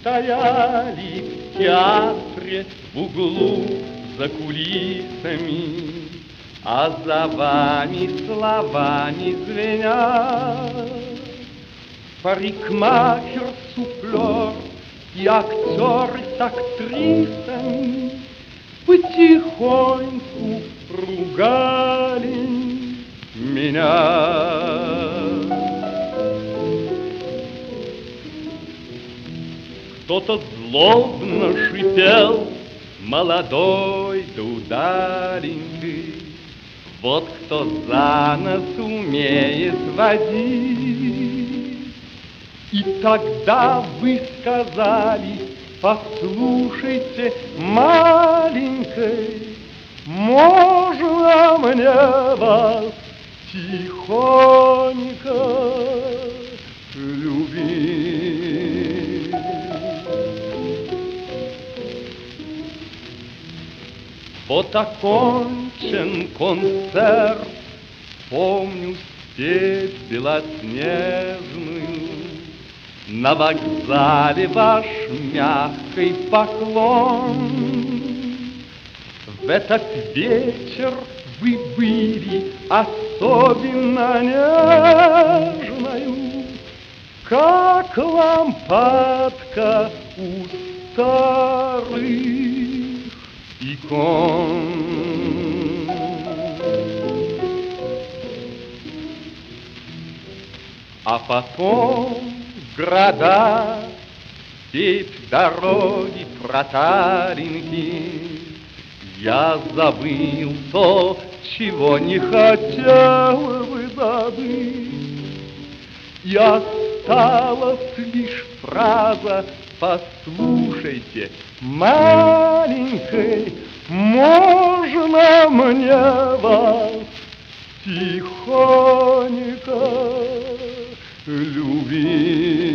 стояли в театре в углу за кулисами, а за вами словами звенят парикмахер, суфлер и актеры с актрисами потихоньку ругали меня. Кто-то злобно шипел, молодой да удаленький, вот кто за нос умеет водить. И тогда вы сказали: послушайте, маленькой, можно мне вас тихонько любить? Вот окончен концерт, помню степь белоснежную, на вокзале ваш мягкий поклон. В этот вечер вы были особенно нежною, как лампадка у старых икон. А потом города, степь, дороги, проталинки, я забыл то, чего не хотел бы забыть, и осталась лишь фраза: послушайте, маленькой, можно мне вас тихонько любить?